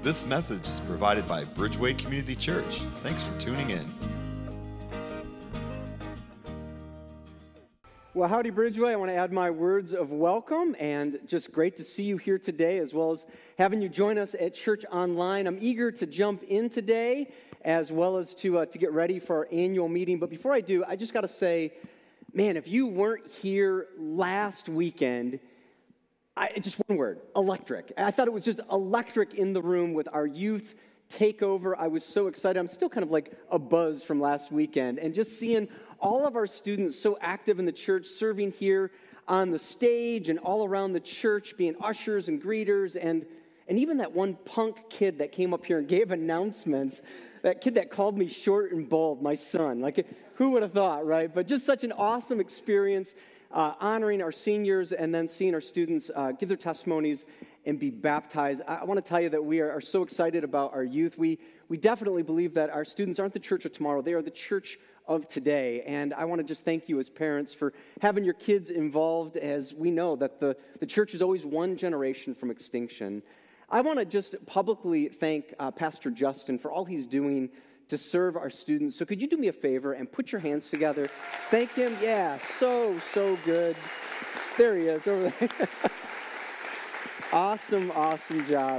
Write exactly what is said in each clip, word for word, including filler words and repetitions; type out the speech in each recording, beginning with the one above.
This message is provided by Bridgeway Community Church. Thanks for tuning in. Well, howdy, Bridgeway. I want to add my words of welcome, and just great to see you here today, as well as having you join us at Church Online. I'm eager to jump in today, as well as to uh, to get ready for our annual meeting. But before I do, I just got to say, man, if you weren't here last weekend, I, just one word, electric. I thought it was just electric in the room with our youth takeover. I was so excited. I'm still kind of like a buzz from last weekend. And just seeing all of our students so active in the church, serving here on the stage and all around the church, being ushers and greeters, and, and even that one punk kid that came up here and gave announcements, that kid that called me short and bald, my son. Like, who would have thought, right? But just such an awesome experience. Uh, honoring our seniors and then seeing our students uh, give their testimonies and be baptized. I, I want to tell you that we are, are so excited about our youth. We we definitely believe that our students aren't the church of tomorrow. They are the church of today. And I want to just thank you as parents for having your kids involved, as we know that the, the church is always one generation from extinction. I want to just publicly thank uh, Pastor Justin for all he's doing to serve our students. So could you do me a favor and put your hands together? Thank him. Yeah, so, so good. There he is over there. Awesome, awesome job.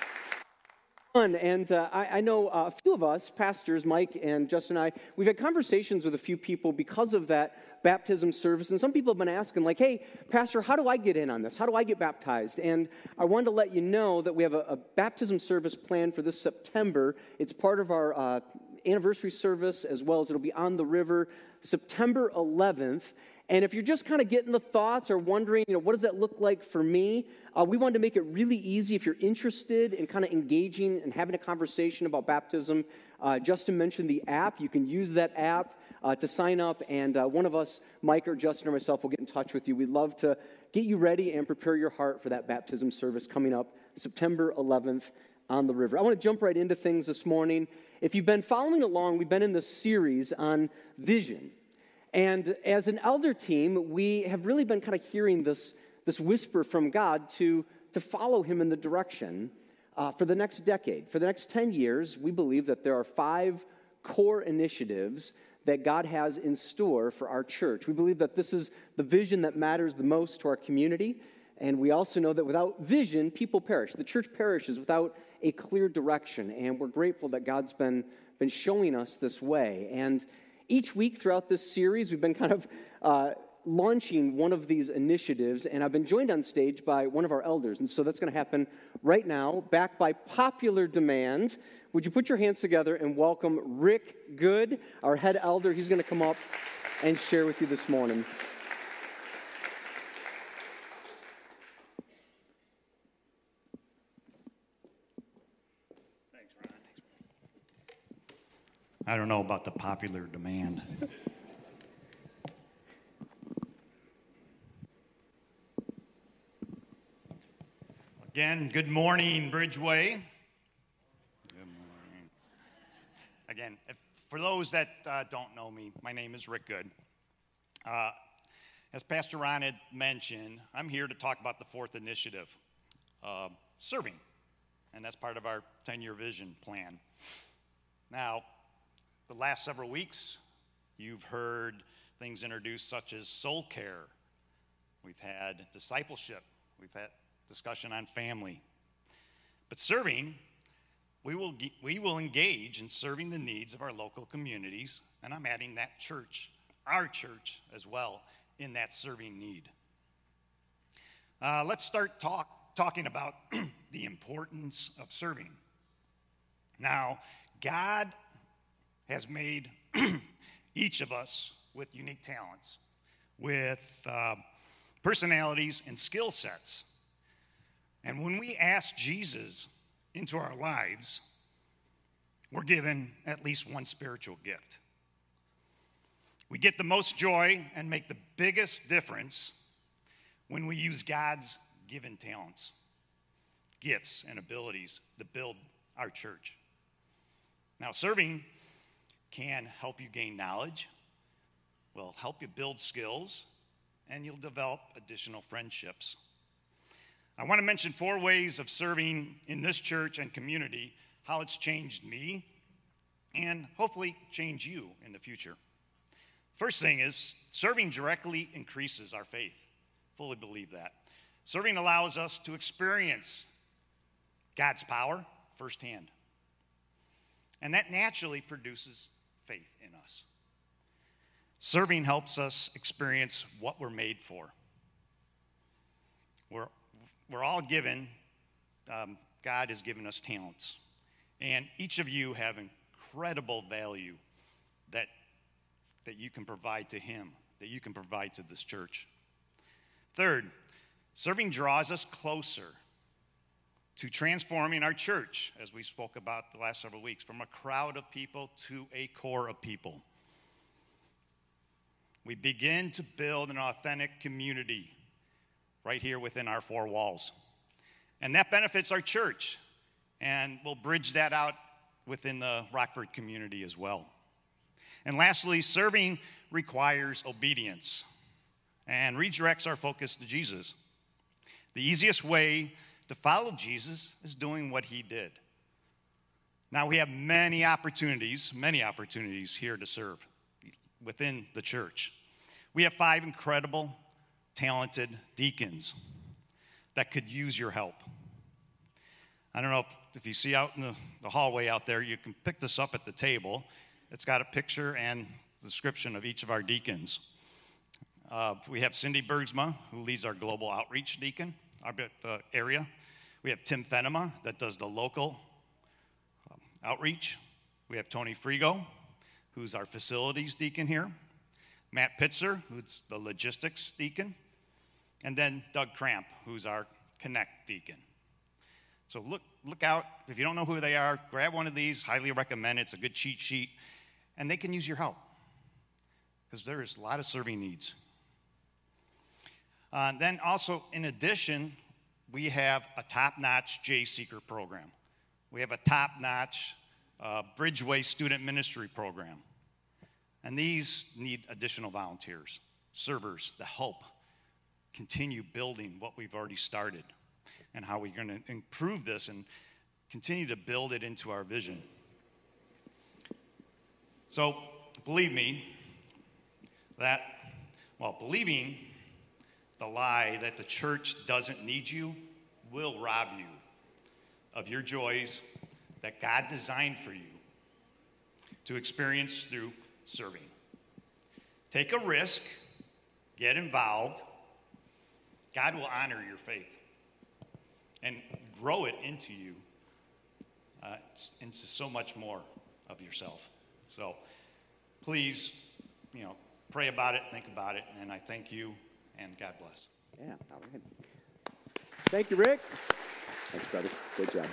And uh, I, I know uh, a few of us, pastors, Mike and Justin and I, we've had conversations with a few people because of that baptism service. And some people have been asking, like, hey, Pastor, how do I get in on this? How do I get baptized? And I wanted to let you know that we have a, a baptism service planned for this September. It's part of our uh, anniversary service, as well as it'll be on the river September eleventh. And if you're just kind of getting the thoughts or wondering, you know, what does that look like for me? Uh, we wanted to make it really easy if you're interested in kind of engaging and having a conversation about baptism. Uh, Justin mentioned the app. You can use that app uh, to sign up, and uh, one of us, Mike or Justin or myself, will get in touch with you. We'd love to get you ready and prepare your heart for that baptism service coming up September eleventh on the river. I want to jump right into things this morning. If you've been following along, we've been in this series on vision. And as an elder team, we have really been kind of hearing this, this whisper from God to, to follow him in the direction uh, for the next decade. For the next ten years, we believe that there are five core initiatives that God has in store for our church. We believe that this is the vision that matters the most to our community. And we also know that without vision, people perish. The church perishes without a clear direction. And we're grateful that God's been, been showing us this way. And each week throughout this series, we've been kind of uh, launching one of these initiatives, and I've been joined on stage by one of our elders, and so that's going to happen right now, backed by popular demand. Would you put your hands together and welcome Rick Good, our head elder? He's going to come up and share with you this morning. I don't know about the popular demand. Again, good morning, Bridgeway. Good morning. Again, if, for those that uh, don't know me, my name is Rick Good. Uh, as Pastor Ron had mentioned, I'm here to talk about the fourth initiative, uh, serving, and that's part of our ten-year vision plan. Now, the last several weeks, you've heard things introduced such as soul care. We've had discipleship. We've had discussion on family. But serving, we will we will engage in serving the needs of our local communities, and I'm adding that church, our church as well, in that serving need. Uh, let's start talk, talking about the importance of serving. Now, God has made each of us with unique talents, with uh, personalities and skill sets. And when we ask Jesus into our lives, we're given at least one spiritual gift. We get the most joy and make the biggest difference when we use God's given talents, gifts, and abilities to build our church. Now, serving can help you gain knowledge, will help you build skills, and you'll develop additional friendships. I want to mention four ways of serving in this church and community, how it's changed me, and hopefully change you in the future. First thing is, serving directly increases our faith. Fully believe that. Serving allows us to experience God's power firsthand. And that naturally produces faith in us. Serving helps us experience what we're made for. We're, we're all given, um, God has given us talents. And each of you have incredible value that, that you can provide to Him, that you can provide to this church. Third, serving draws us closer to transforming our church, as we spoke about the last several weeks, from a crowd of people to a core of people. We begin to build an authentic community right here within our four walls. And that benefits our church, and we'll bridge that out within the Rockford community as well. And lastly, serving requires obedience and redirects our focus to Jesus. The easiest way to follow Jesus is doing what He did. Now, we have many opportunities, many opportunities here to serve within the church. We have five incredible, talented deacons that could use your help. I don't know if, if you see out in the, the hallway out there, you can pick this up at the table. It's got a picture and description of each of our deacons. Uh, we have Cindy Bergsma, who leads our global outreach deacon, our uh, area. We have Tim Fenema, that does the local um, outreach. We have Tony Frigo, who's our facilities deacon here. Matt Pitzer, who's the logistics deacon. And then Doug Cramp, who's our Connect deacon. So look, look out. If you don't know who they are, grab one of these. Highly recommend it. It's a good cheat sheet. And they can use your help, because there is a lot of serving needs. Uh, then also, in addition, we have a top-notch J Seeker program. We have a top-notch uh, Bridgeway student ministry program. And these need additional volunteers, servers, to help continue building what we've already started and how we're going to improve this and continue to build it into our vision. So, believe me that, well, believing the lie that the church doesn't need you will rob you of your joys that God designed for you to experience through serving. Take a risk, get involved. God will honor your faith and grow it into you, uh, into so much more of yourself. So please, you know, pray about it, think about it, and I thank you, and God bless. Yeah, all right. Thank you, Rick. Thanks, brother. Good job.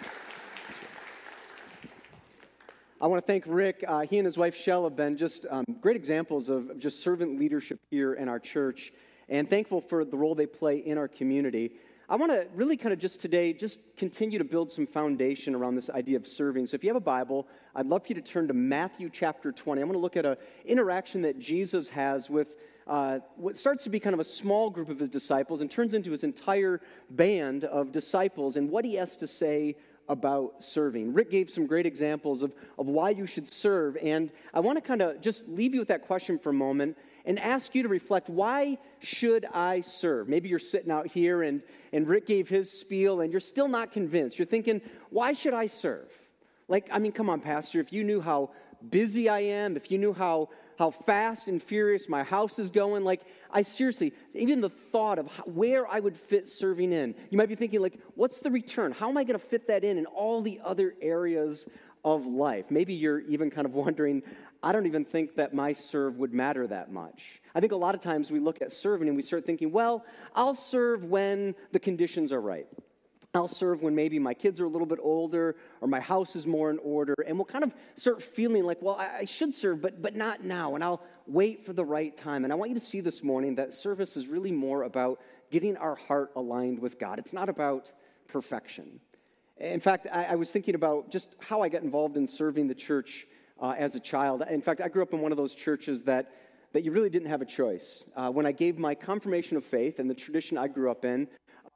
I want to thank Rick. Uh, he and his wife, Shell, have been just um, great examples of just servant leadership here in our church, and thankful for the role they play in our community. I want to really kind of just today just continue to build some foundation around this idea of serving. So if you have a Bible, I'd love for you to turn to Matthew chapter twenty. I'm going to look at an interaction that Jesus has with uh, what starts to be kind of a small group of his disciples and turns into his entire band of disciples and what he has to say about serving. Rick gave some great examples of, of why you should serve, and I want to kind of just leave you with that question for a moment and ask you to reflect, why should I serve? Maybe you're sitting out here and, and Rick gave his spiel and you're still not convinced. You're thinking, why should I serve? Like, I mean, come on, Pastor, if you knew how busy I am, if you knew how, how fast and furious my house is going, like, I seriously, even the thought of how, where I would fit serving in, you might be thinking, like, what's the return? How am I going to fit that in in all the other areas of life? Maybe you're even kind of wondering, I don't even think that my serve would matter that much. I think a lot of times we look at serving and we start thinking, well, I'll serve when the conditions are right. I'll serve when maybe my kids are a little bit older or my house is more in order, and we'll kind of start feeling like, well, I, I should serve, but but not now, and I'll wait for the right time. And I want you to see this morning that service is really more about getting our heart aligned with God. It's not about perfection. In fact, I, I was thinking about just how I got involved in serving the church uh, as a child. In fact, I grew up in one of those churches that, that you really didn't have a choice. Uh, when I gave my confirmation of faith and the tradition I grew up in,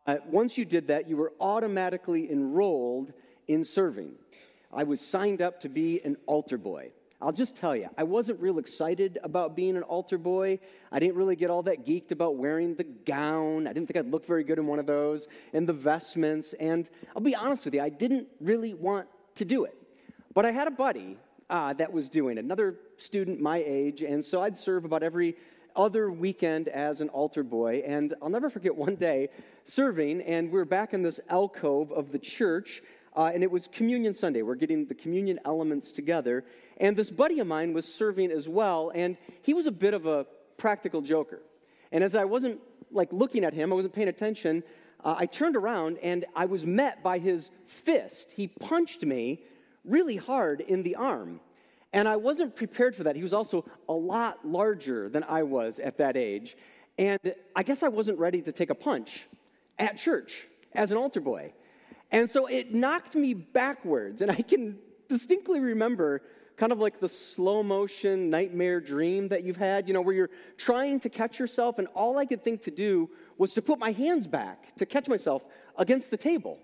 Uh, once you did that, you were automatically enrolled in serving. I was signed up to be an altar boy. I'll just tell you, I wasn't real excited about being an altar boy. I didn't really get all that geeked about wearing the gown. I didn't think I'd look very good in one of those, and the vestments. And I'll be honest with you, I didn't really want to do it. But I had a buddy uh, that was doing it, another student my age, and so I'd serve about every other weekend as an altar boy. And I'll never forget one day serving, and we were back in this alcove of the church, uh, and it was Communion Sunday. We're getting the communion elements together, and this buddy of mine was serving as well, and he was a bit of a practical joker. And as I wasn't like looking at him, I wasn't paying attention, uh, I turned around, and I was met by his fist. He punched me really hard in the arm. And I wasn't prepared for that. He was also a lot larger than I was at that age. And I guess I wasn't ready to take a punch at church as an altar boy. And so it knocked me backwards. And I can distinctly remember kind of like the slow motion nightmare dream that you've had, you know, where you're trying to catch yourself. And all I could think to do was to put my hands back to catch myself against the table.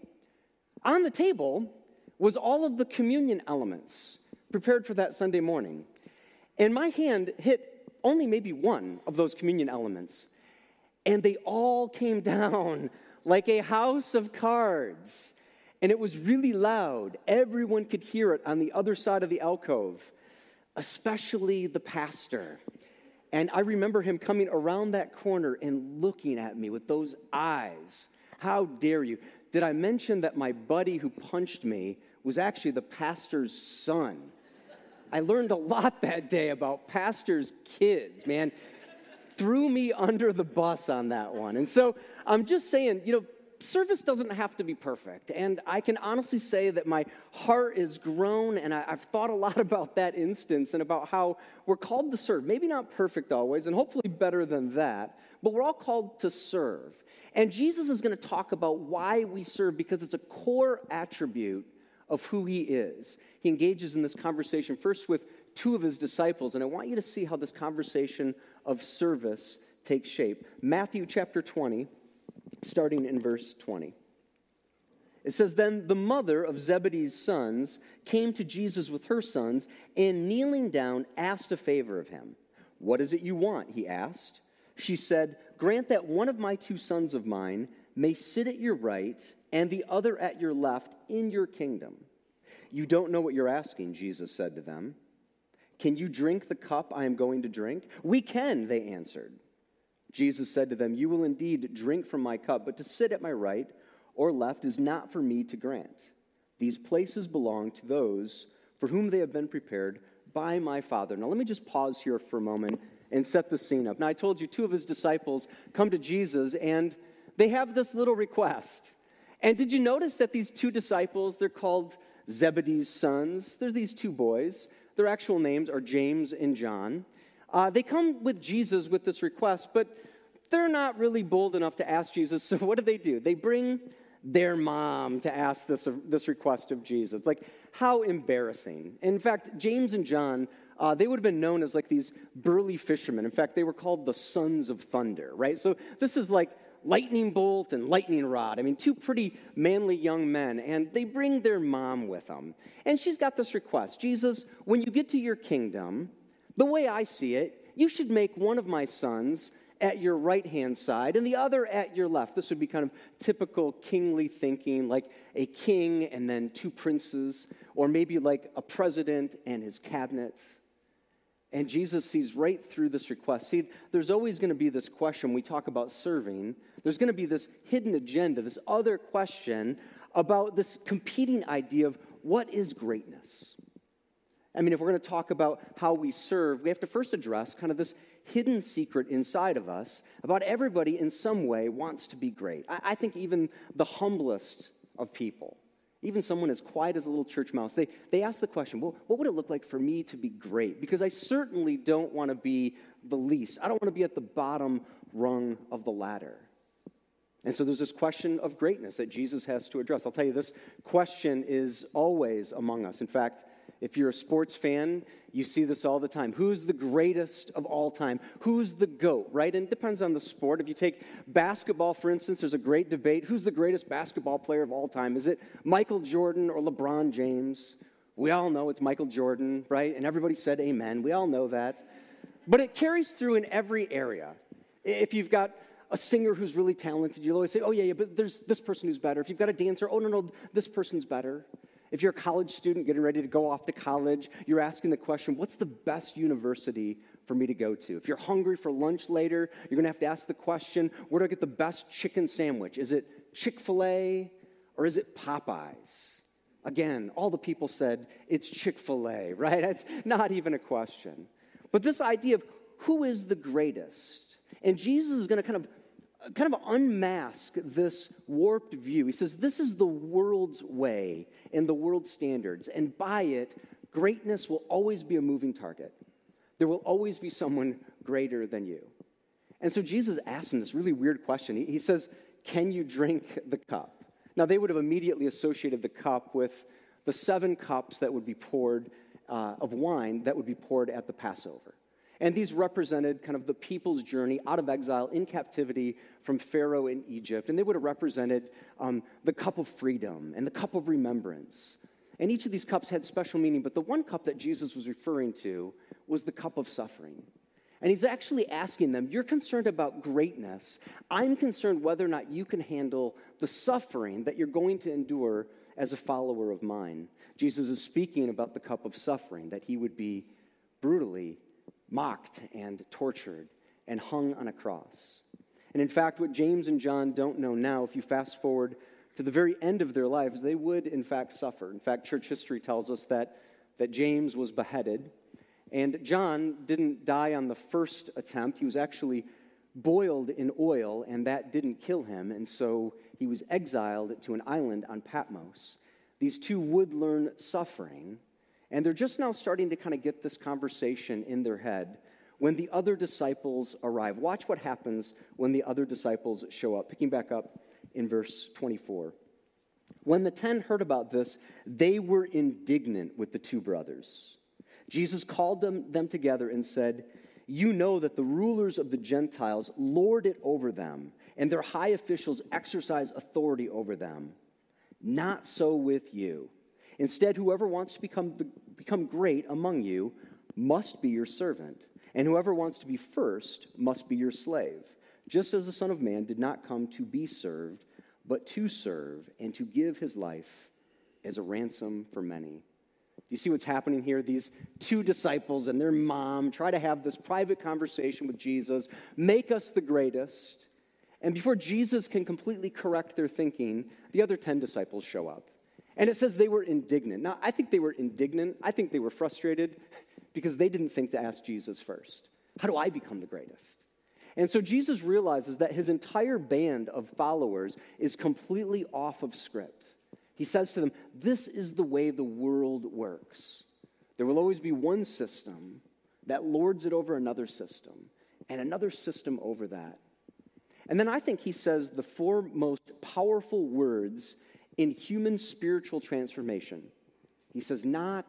On the table was all of the communion elements prepared for that Sunday morning. And my hand hit only maybe one of those communion elements. And they all came down like a house of cards. And it was really loud. Everyone could hear it on the other side of the alcove, especially the pastor. And I remember him coming around that corner and looking at me with those eyes. How dare you? Did I mention that my buddy who punched me was actually the pastor's son? I learned a lot that day about pastors' kids, man. Threw me under the bus on that one. And so I'm just saying, you know, service doesn't have to be perfect. And I can honestly say that my heart is grown, and I, I've thought a lot about that instance and about how we're called to serve. Maybe not perfect always, and hopefully better than that, but we're all called to serve. And Jesus is going to talk about why we serve, because it's a core attribute of who he is. He engages in this conversation first with two of his disciples, and I want you to see how this conversation of service takes shape. Matthew chapter twenty, starting in verse twenty. It says, "Then the mother of Zebedee's sons came to Jesus with her sons, and kneeling down asked a favor of him. 'What is it you want?' he asked. She said, 'Grant that one of my two sons of mine may sit at your right and the other at your left in your kingdom.' 'You don't know what you're asking,' Jesus said to them. 'Can you drink the cup I am going to drink?' 'We can,' they answered. Jesus said to them, 'You will indeed drink from my cup, but to sit at my right or left is not for me to grant. These places belong to those for whom they have been prepared by my Father.'" Now let me just pause here for a moment and set the scene up. Now I told you two of his disciples come to Jesus, and they have this little request. And did you notice that these two disciples, they're called Zebedee's sons? They're these two boys. Their actual names are James and John. Uh, they come with Jesus with this request, but they're not really bold enough to ask Jesus. So what do they do? They bring their mom to ask this, uh, this request of Jesus. Like, how embarrassing. In fact, James and John, uh, they would have been known as like these burly fishermen. In fact, they were called the sons of thunder, right? So this is like lightning bolt and lightning rod. I mean, two pretty manly young men, and they bring their mom with them. And she's got this request. Jesus, when you get to your kingdom, the way I see it, you should make one of my sons at your right-hand side and the other at your left. This would be kind of typical kingly thinking, like a king and then two princes, or maybe like a president and his cabinet. And Jesus sees right through this request. See, there's always going to be this question when we talk about serving. There's going to be this hidden agenda, this other question about this competing idea of what is greatness. I mean, if we're going to talk about how we serve, we have to first address kind of this hidden secret inside of us about everybody in some way wants to be great. I, I think even the humblest of people, even someone as quiet as a little church mouse, they, they ask the question, well, what would it look like for me to be great? Because I certainly don't want to be the least. I don't want to be at the bottom rung of the ladder. And so there's this question of greatness that Jesus has to address. I'll tell you, this question is always among us. In fact, If you're a sports fan, you see this all the time. Who's the greatest of all time? Who's the GOAT, right? And it depends on the sport. If you take basketball, for instance, there's a great debate. Who's the greatest basketball player of all time? Is it Michael Jordan or LeBron James? We all know it's Michael Jordan, right? And everybody said amen. We all know that. But it carries through in every area. If you've got a singer who's really talented, you'll always say, oh, yeah, yeah, but there's this person who's better. If you've got a dancer, oh, no, no, this person's better. If you're a college student getting ready to go off to college, you're asking the question, what's the best university for me to go to? If you're hungry for lunch later, you're going to have to ask the question, where do I get the best chicken sandwich? Is it Chick-fil-A or is it Popeyes? Again, all the people said, it's Chick-fil-A, right? It's not even a question. But this idea of who is the greatest? And Jesus is going to kind of kind of unmask this warped view. He says, this is the world's way and the world's standards. And by it, greatness will always be a moving target. There will always be someone greater than you. And so Jesus asked him this really weird question. He, he says, can you drink the cup? Now, they would have immediately associated the cup with the seven cups that would be poured uh, of wine that would be poured at the Passover. And these represented kind of the people's journey out of exile in captivity from Pharaoh in Egypt. And they would have represented um, the cup of freedom and the cup of remembrance. And each of these cups had special meaning, but the one cup that Jesus was referring to was the cup of suffering. And he's actually asking them, you're concerned about greatness. I'm concerned whether or not you can handle the suffering that you're going to endure as a follower of mine. Jesus is speaking about the cup of suffering, that he would be brutally mocked and tortured and hung on a cross. And in fact, what James and John don't know now, if you fast forward to the very end of their lives, they would in fact suffer. In fact, church history tells us that, that James was beheaded, and John didn't die on the first attempt. He was actually boiled in oil, and that didn't kill him, and so he was exiled to an island on Patmos. These two would learn suffering, and they're just now starting to kind of get this conversation in their head when the other disciples arrive. Watch what happens when the other disciples show up. Picking back up in verse twenty-four. When the ten heard about this, they were indignant with the two brothers. Jesus called them, them together and said, you know that the rulers of the Gentiles lord it over them, and their high officials exercise authority over them. Not so with you. Instead, whoever wants to become, the, become great among you must be your servant, and whoever wants to be first must be your slave, just as the Son of Man did not come to be served, but to serve and to give his life as a ransom for many. You see what's happening here? These two disciples and their mom try to have this private conversation with Jesus, make us the greatest, and before Jesus can completely correct their thinking, the other ten disciples show up. And it says they were indignant. Now, I think they were indignant. I think they were frustrated because they didn't think to ask Jesus first. How do I become the greatest? And so Jesus realizes that his entire band of followers is completely off of script. He says to them, this is the way the world works. There will always be one system that lords it over another system, and another system over that. And then I think he says the four most powerful words in human spiritual transformation. He says, not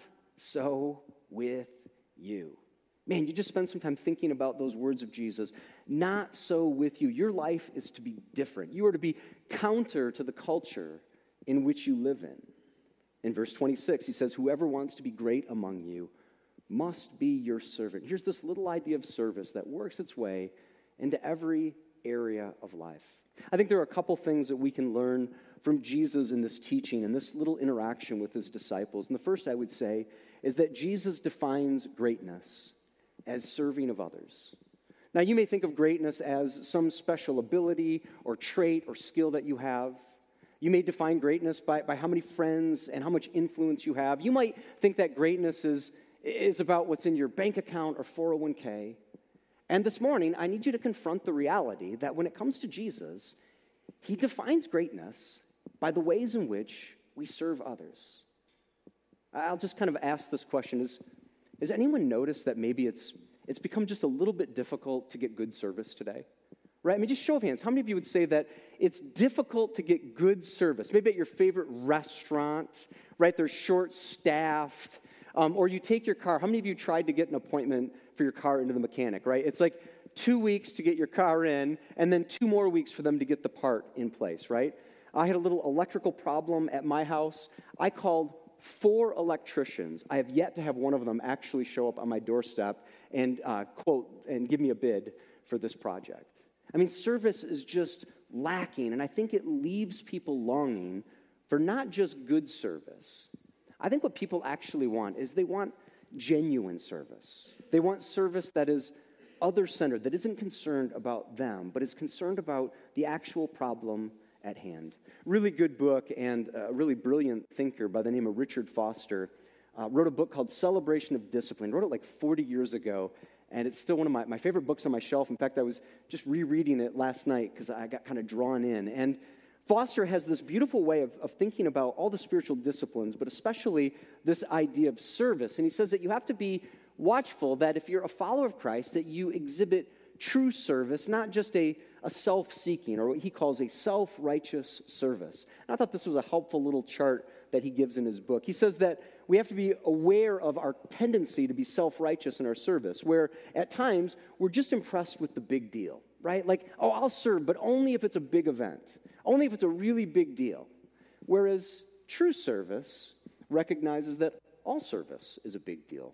so with you. Man, you just spend some time thinking about those words of Jesus. Not so with you. Your life is to be different. You are to be counter to the culture in which you live in. In verse twenty-six, he says, whoever wants to be great among you must be your servant. Here's this little idea of service that works its way into every area of life. I think there are a couple things that we can learn from Jesus in this teaching and this little interaction with his disciples. And the first I would say is that Jesus defines greatness as serving of others. Now, you may think of greatness as some special ability or trait or skill that you have. You may define greatness by, by how many friends and how much influence you have. You might think that greatness is, is about what's in your bank account or four oh one k. And this morning, I need you to confront the reality that when it comes to Jesus, he defines greatness by the ways in which we serve others. I'll just kind of ask this question. Is, has anyone noticed that maybe it's, it's become just a little bit difficult to get good service today? Right? I mean, just show of hands. How many of you would say that it's difficult to get good service? Maybe at your favorite restaurant, right? They're short-staffed. Um, or you take your car. How many of you tried to get an appointment for your car into the mechanic, right? It's like two weeks to get your car in, and then two more weeks for them to get the part in place, right? I had a little electrical problem at my house. I called four electricians. I have yet to have one of them actually show up on my doorstep and uh, quote and give me a bid for this project. I mean, service is just lacking, and I think it leaves people longing for not just good service. I think what people actually want is they want genuine service. They want service that is other-centered, that isn't concerned about them, but is concerned about the actual problem at hand. Really good book, and a really brilliant thinker by the name of Richard Foster uh, wrote a book called Celebration of Discipline. Wrote it like forty years ago, and it's still one of my, my favorite books on my shelf. In fact, I was just rereading it last night because I got kind of drawn in. And Foster has this beautiful way of, of thinking about all the spiritual disciplines, but especially this idea of service. And he says that you have to be watchful that if you're a follower of Christ, that you exhibit true service, not just a, a self-seeking, or what he calls a self-righteous service. And I thought this was a helpful little chart that he gives in his book. He says that we have to be aware of our tendency to be self-righteous in our service, where at times we're just impressed with the big deal, right? Like, oh, I'll serve, but only if it's a big event, only if it's a really big deal. Whereas true service recognizes that all service is a big deal.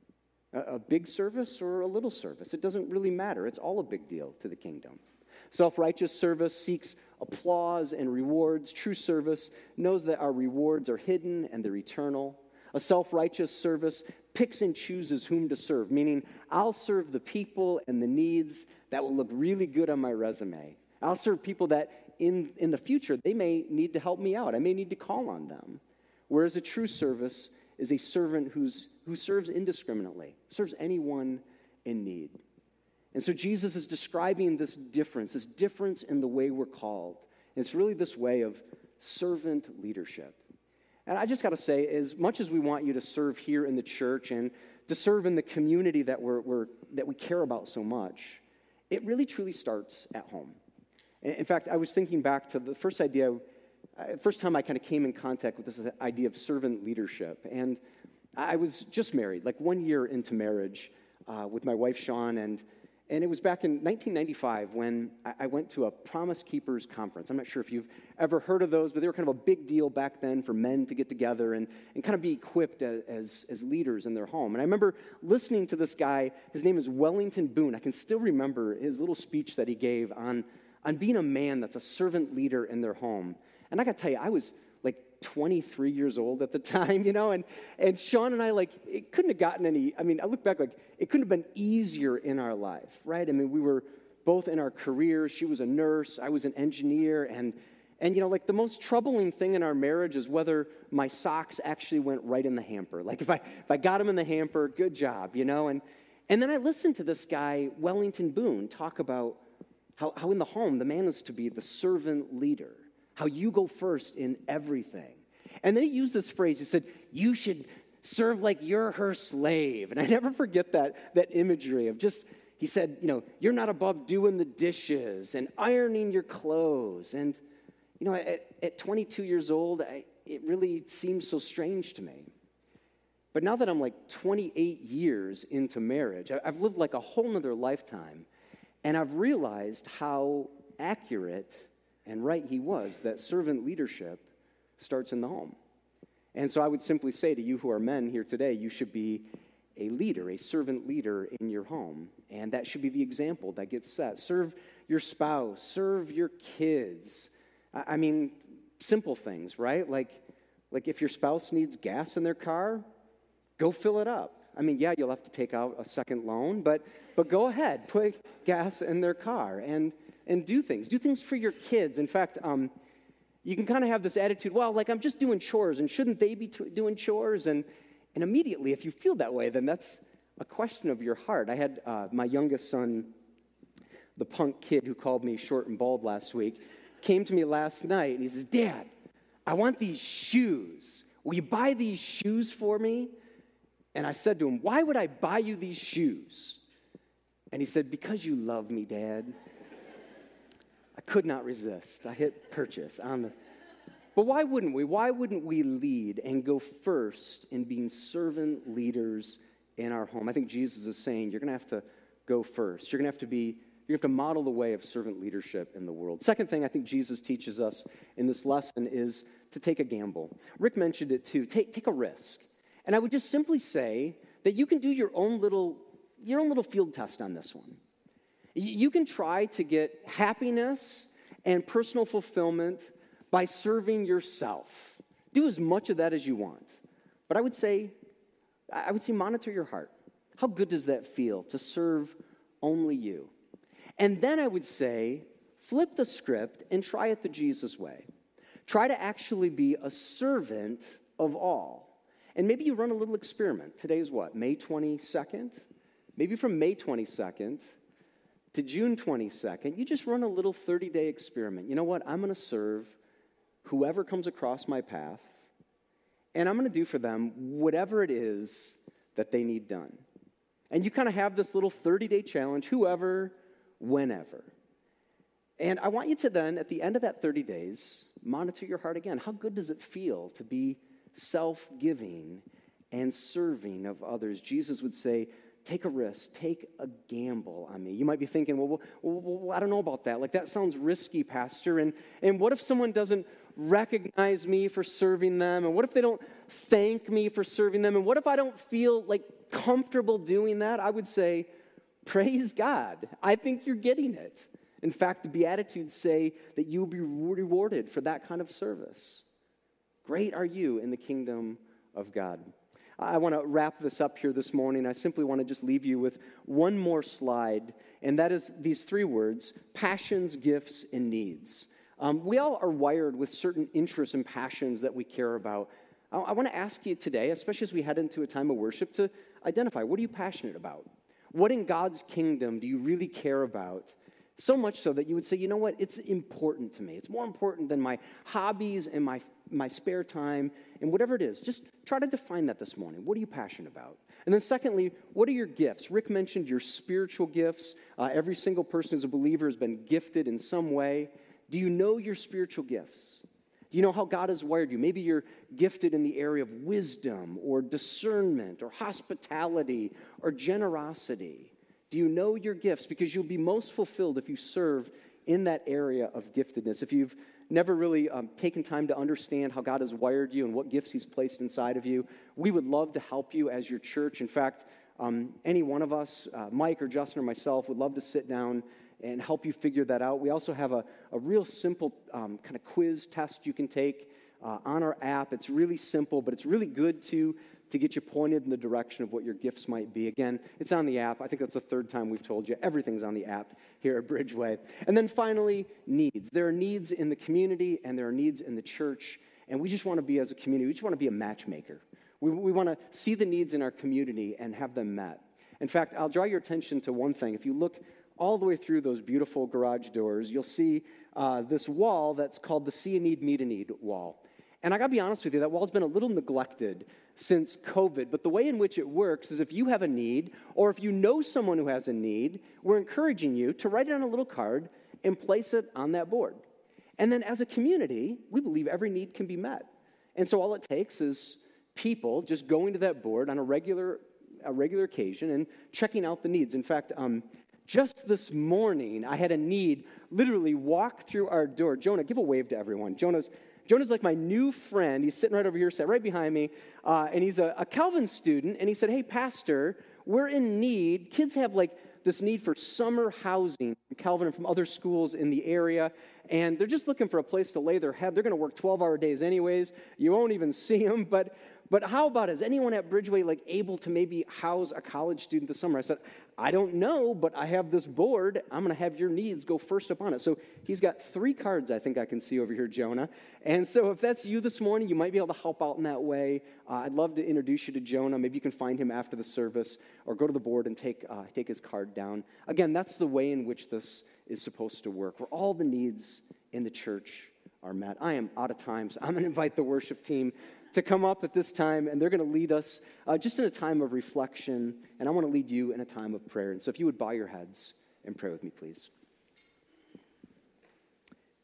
A big service or a little service. It doesn't really matter. It's all a big deal to the kingdom. Self-righteous service seeks applause and rewards. True service knows that our rewards are hidden and they're eternal. A self-righteous service picks and chooses whom to serve, meaning I'll serve the people and the needs that will look really good on my resume. I'll serve people that in, in the future, they may need to help me out. I may need to call on them. Whereas a true service is a servant who's, who serves indiscriminately, serves anyone in need. And so Jesus is describing this difference, this difference in the way we're called. And it's really this way of servant leadership. And I just got to say, as much as we want you to serve here in the church and to serve in the community that, we're, we're, that we care about so much, it really truly starts at home. In fact, I was thinking back to the first idea Uh, first time I kind of came in contact with this idea of servant leadership. And I was just married, like one year into marriage uh, with my wife, Shawn, and and it was back in nineteen ninety-five when I, I went to a Promise Keepers conference. I'm not sure if you've ever heard of those, but they were kind of a big deal back then for men to get together and, and kind of be equipped as, as, as leaders in their home. And I remember listening to this guy. His name is Wellington Boone. I can still remember his little speech that he gave on, on being a man that's a servant leader in their home. And I got to tell you, I was like twenty-three years old at the time, you know, and, and Shawn and I, like, it couldn't have gotten any, I mean, I look back, like, it couldn't have been easier in our life, right? I mean, we were both in our careers. She was a nurse. I was an engineer. And, and you know, like, the most troubling thing in our marriage is whether my socks actually went right in the hamper. Like, if I if I got them in the hamper, good job, you know? And, and then I listened to this guy, Wellington Boone, talk about how, how in the home, the man is to be the servant leader. How you go first in everything. And then he used this phrase. He said, you should serve like you're her slave. And I never forget that, that imagery of just, he said, you know, you're not above doing the dishes and ironing your clothes. And, you know, at, at twenty-two years old, I, it really seems so strange to me. But now that I'm like twenty-eight years into marriage, I, I've lived like a whole nother lifetime. And I've realized how accurate and right he was, that servant leadership starts in the home. And so I would simply say to you who are men here today, you should be a leader, a servant leader in your home. And that should be the example that gets set. Serve your spouse, serve your kids. I mean, simple things, right? Like, like if your spouse needs gas in their car, go fill it up. I mean, yeah, you'll have to take out a second loan, but but go ahead, put gas in their car and and do things. Do things for your kids. In fact, um, you can kind of have this attitude, well, like I'm just doing chores, and shouldn't they be t- doing chores? And and immediately, if you feel that way, then that's a question of your heart. I had uh, my youngest son, the punk kid who called me short and bald last week, came to me last night, and he says, Dad, I want these shoes. Will you buy these shoes for me? And I said to him, why would I buy you these shoes? And he said, because you love me, Dad. I could not resist. I hit purchase on the, But why wouldn't we? Why wouldn't we lead and go first in being servant leaders in our home? I think Jesus is saying you're going to have to go first. You're going to have to be, you have to model the way of servant leadership in the world. Second thing I think Jesus teaches us in this lesson is to take a gamble. Rick mentioned it too. Take, take a risk. And I would just simply say that you can do your own little, your own little field test on this one. You can try to get happiness and personal fulfillment by serving yourself. Do as much of that as you want. But I would say, I would say monitor your heart. How good does that feel to serve only you? And then I would say, flip the script and try it the Jesus way. Try to actually be a servant of all. And maybe you run a little experiment. Today's what, May twenty-second? Maybe from May twenty-second to June twenty-second, you just run a little thirty-day experiment. You know what? I'm going to serve whoever comes across my path, and I'm going to do for them whatever it is that they need done. And you kind of have this little thirty-day challenge, whoever, whenever. And I want you to then, at the end of that thirty days, monitor your heart again. How good does it feel to be self-giving and serving of others? Jesus would say, take a risk, take a gamble on me. You might be thinking, well, well, well, I don't know about that. Like, that sounds risky, Pastor. And, and what if someone doesn't recognize me for serving them? And what if they don't thank me for serving them? And what if I don't feel, like, comfortable doing that? I would say, praise God. I think you're getting it. In fact, the Beatitudes say that you will be rewarded for that kind of service. Great are you in the kingdom of God. I want to wrap this up here this morning. I simply want to just leave you with one more slide, and that is these three words: passions, gifts, and needs. Um, we all are wired with certain interests and passions that we care about. I, I want to ask you today, especially as we head into a time of worship, to identify, what are you passionate about? What in God's kingdom do you really care about? So much so that you would say, you know what, it's important to me. It's more important than my hobbies and my, my spare time and whatever it is. Just try to define that this morning. What are you passionate about? And then secondly, what are your gifts? Rick mentioned your spiritual gifts. Uh, every single person who's a believer has been gifted in some way. Do you know your spiritual gifts? Do you know how God has wired you? Maybe you're gifted in the area of wisdom or discernment or hospitality or generosity. Do you know your gifts? Because you'll be most fulfilled if you serve in that area of giftedness. If you've never really um, taken time to understand how God has wired you and what gifts he's placed inside of you, we would love to help you as your church. In fact, um, any one of us, uh, Mike or Justin or myself, would love to sit down and help you figure that out. We also have a, a real simple um, kind of quiz test you can take uh, on our app. It's really simple, but it's really good to to get you pointed in the direction of what your gifts might be. Again, it's on the app. I think that's the third time we've told you. Everything's on the app here at Bridgeway. And then finally, needs. There are needs in the community and there are needs in the church. And we just want to be, as a community, we just want to be a matchmaker. We, we want to see the needs in our community and have them met. In fact, I'll draw your attention to one thing. If you look all the way through those beautiful garage doors, you'll see uh, this wall that's called the See a Need, Meet a Need wall. And I got to be honest with you, that wall's been a little neglected since COVID, but the way in which it works is if you have a need, or if you know someone who has a need, we're encouraging you to write it on a little card and place it on that board. And then as a community, we believe every need can be met. And so all it takes is people just going to that board on a regular, a regular occasion and checking out the needs. In fact, um, just this morning, I had a need literally walk through our door. Jonah, give a wave to everyone. Jonah's Jonah's like my new friend. He's sitting right over here, sat right behind me, uh, and he's a, a Calvin student, and he said, hey, Pastor, we're in need. Kids have, like, this need for summer housing from Calvin and from other schools in the area, and they're just looking for a place to lay their head. They're going to work twelve-hour days anyways. You won't even see them, but but how about, is anyone at Bridgeway, like, able to maybe house a college student this summer? I said, I don't know, but I have this board. I'm going to have your needs go first up on it. So he's got three cards I think I can see over here, Jonah. And so if that's you this morning, you might be able to help out in that way. Uh, I'd love to introduce you to Jonah. Maybe you can find him after the service or go to the board and take, uh, take his card down. Again, that's the way in which this is supposed to work, where all the needs in the church are met. I am out of time, so I'm going to invite the worship team to come up at this time, and they're going to lead us uh, just in a time of reflection, and I want to lead you in a time of prayer. And so if you would bow your heads and pray with me, please.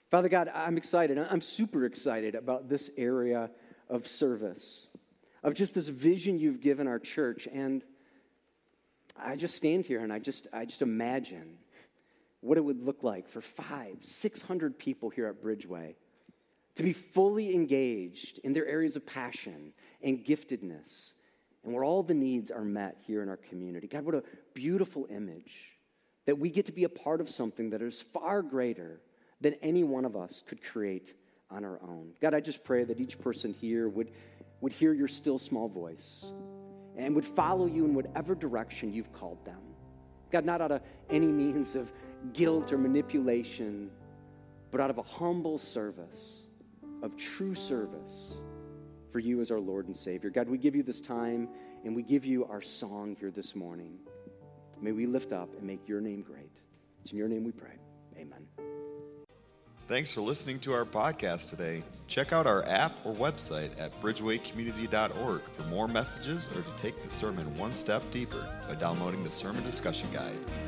Father God, I'm excited. I'm super excited about this area of service, of just this vision you've given our church. And I just stand here and I just, I just imagine what it would look like for five, six hundred people here at Bridgeway to be fully engaged in their areas of passion and giftedness, and where all the needs are met here in our community. God, what a beautiful image that we get to be a part of something that is far greater than any one of us could create on our own. God, I just pray that each person here would, would hear your still small voice and would follow you in whatever direction you've called them. God, not out of any means of guilt or manipulation, but out of a humble service, of true service for you as our Lord and Savior. God, we give you this time and we give you our song here this morning. May we lift up and make your name great. It's in your name we pray. Amen. Thanks for listening to our podcast today. Check out our app or website at bridgeway community dot org for more messages or to take the sermon one step deeper by downloading the sermon discussion guide.